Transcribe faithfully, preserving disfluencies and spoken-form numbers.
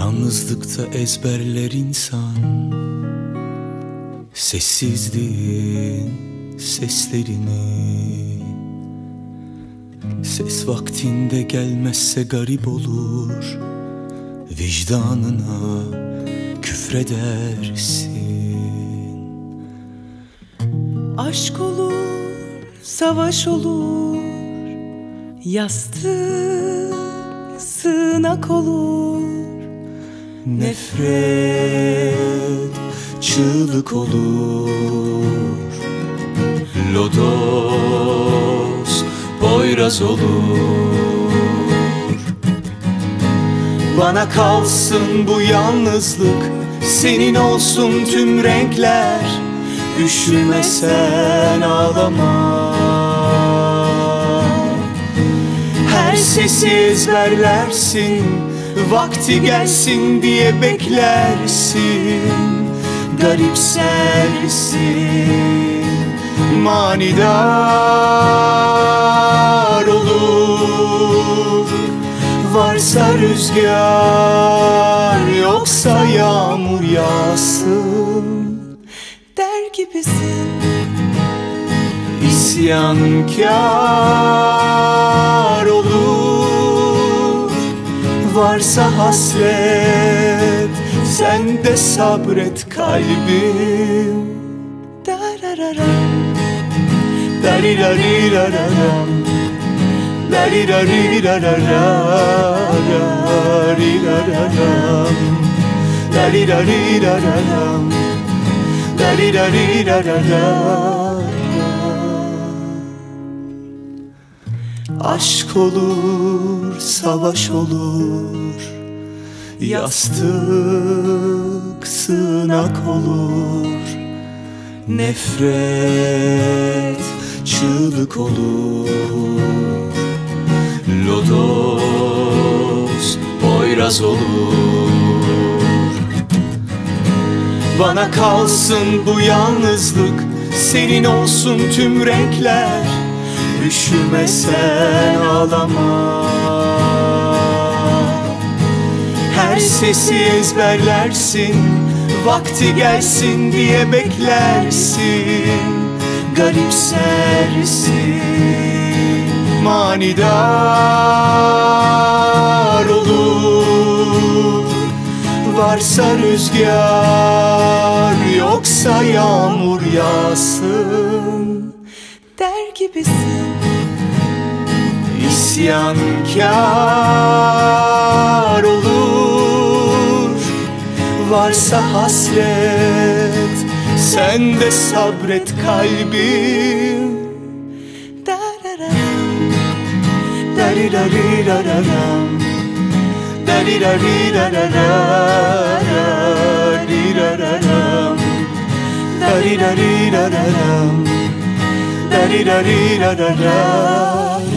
Yalnızlıkta ezberler insan sessizliğin seslerini. Ses vaktinde gelmezse garip olur, vicdanına küfredersin. Aşk olur, savaş olur, yastık, sığınak olur. Nefret çığlık olur, lodos boyraz olur. Bana kalsın bu yalnızlık, senin olsun tüm renkler. Üşüme sen, ağlama. Her sesi ezberlersin, vakti gelsin diye beklersin. Garipsersin, manidar olur. Varsa rüzgar, yoksa yağmur yağsın Der gibisin, İsyankâr olur. Varsa hasret, sen de sabret kalbim. darararam, Darirariraram, darirariraram, darirariraram, darirariraram. Aşk olur, savaş olur, yastık, sığınak olur. Nefret çığlık olur, lodos boyraz olur. Bana kalsın bu yalnızlık, senin olsun tüm renkler. Üşüme sen, ağlama. Her sesi ezberlersin, vakti gelsin diye beklersin. Garipsersin, manidar olur. Varsa rüzgar, yoksa yağmur yağsın der gibisin, İsyankâr olur. Varsa hasret, sen de sabret kalbim. darararam, Darirariraram, darirariraram, darirariraram, darirariraram.